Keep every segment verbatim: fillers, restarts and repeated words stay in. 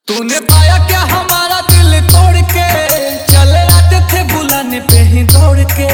तूने पाया क्या हमारा दिल तोड़ के, चले आते थे बुलाने पे ही दौड़ के।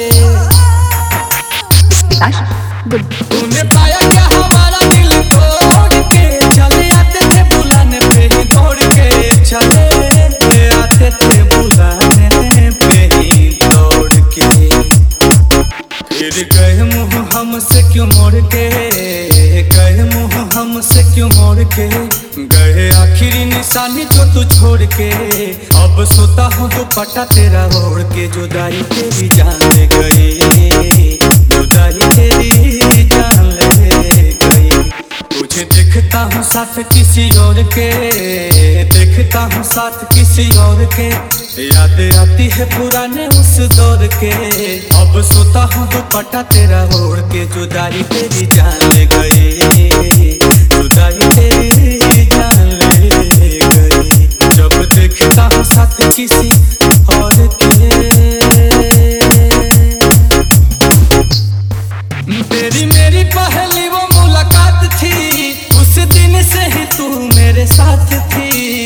तूने पाया क्या हमारा दिल तोड़ के, चले आते थे बुलाने पे ही दौड़ के। चले आते थे बुलाने पे ही दौड़ के। फिर गए मुँह हमसे क्यों मोड़ के, गए मुँह हमसे क्यों मोड़ के। गए आखिरी निशानी जो तू छोड़ के। अब सोता हूँ दुपट्टा तेरा ओढ़ के। जुदाई तेरी जान ले गई, जुदाई तेरी जान ले गई। तुझे देखता हूँ साथ किसी और के, देखता हूँ साथ किसी और के। याद आती है पुराने उस दौर के। अब सोता हूँ दुपट्टा तेरा ओढ़ के। जुदाई तेरी जान ले गई, जुदाई तेरी जान ले गई। जब देखता हूँ साथ किसी और के। तेरी मेरी पहली वो मुलाकात थी, उस दिन से ही तू मेरे साथ थी।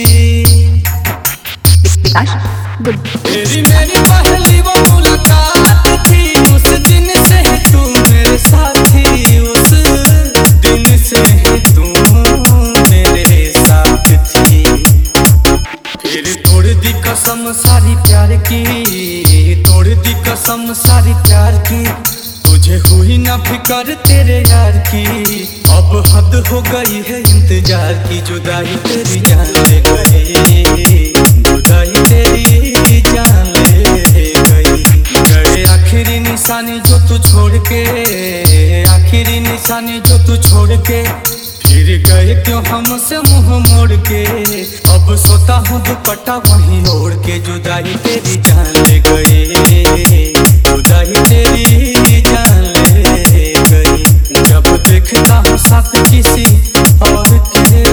तेरी मेरी पहली वो मुलाकात थी, उस दिन से ही तू मेरे साथ थी। उस दिन से ही तू मेरे साथ थी। फिर तोड़ दी कसम सारी प्यार की, तोड़ दी कसम सारी प्यार की। तुझे हुई ना फिकर तेरे यार की। अब हद हो गई है इंतजार की। जुदाई तेरी जान ले गई, जुदाई तेरी जान ले गई। गए आखिरी निशानी जो तू छोड़ के, आखिरी निशानी जो तू छोड़ के। फिर गए क्यों हमसे मुंह मोड़ के। अब सोता हूँ दुपट्टा वहीं ओढ़ के। जुदाई तेरी जान ले गई, जुदाई तेरी जान ले गई। जब देखता हूँ साथ किसी और के।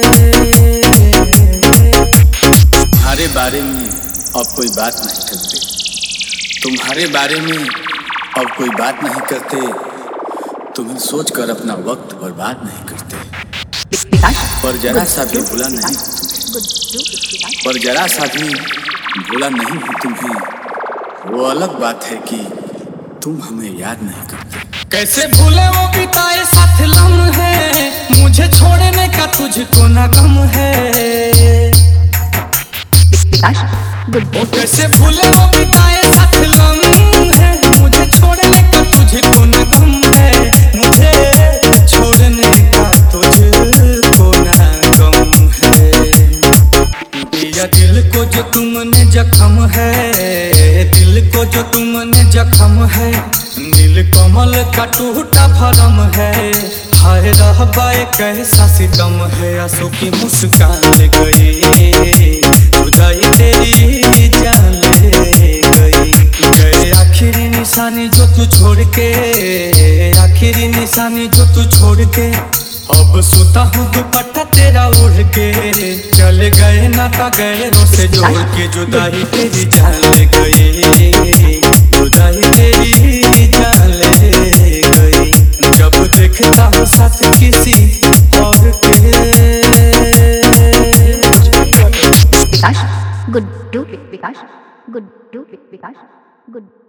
तुम्हारे बारे में अब कोई बात नहीं करते, तुम्हारे बारे में अब कोई बात नहीं करते। तुम्हें सोचकर अपना वक्त बर्बाद नहीं करते। पर जरा सा भी भूला नहीं तुम्हें, पर जरा सा भी भूला नहीं हूँ तुम्हें। वो अलग बात है कि तुम हमें याद नहीं करते। कैसे भूले वो बिताए साथ लम्हे, मुझे छोड़ने का तुझको ना गम है। ओ कैसे भूले वो बिताए साथ लम्हे, मुझे छोड़ने का तुझको ना गम है। मुझे छोड़ने का तुझको ना गम है। दिया दिल को जो तुमने जख्म है, दिल को जो तुमने जख्म है। नील कमल का टूटा भरम है। हाय रहबाए कैसा सितम है। आंसू की मुस्कान ले गई, जुदाई तेरी जान ले गई। गए आखिरी निशानी जो तू छोड़ के, आखिरी निशानी जो तू छोड़ के। अब सोता हूँ दुपट्टा तेरा ओढ़ के। चले गए नाता गए से जोड़ के। जुदाई तेरी जान ले गई, जुदाई तेरी जान ले गई। जब देखता हूँ साथ किसी और के। विकास गुड्डू, विकास गुड्डू, विकास गुड्डू।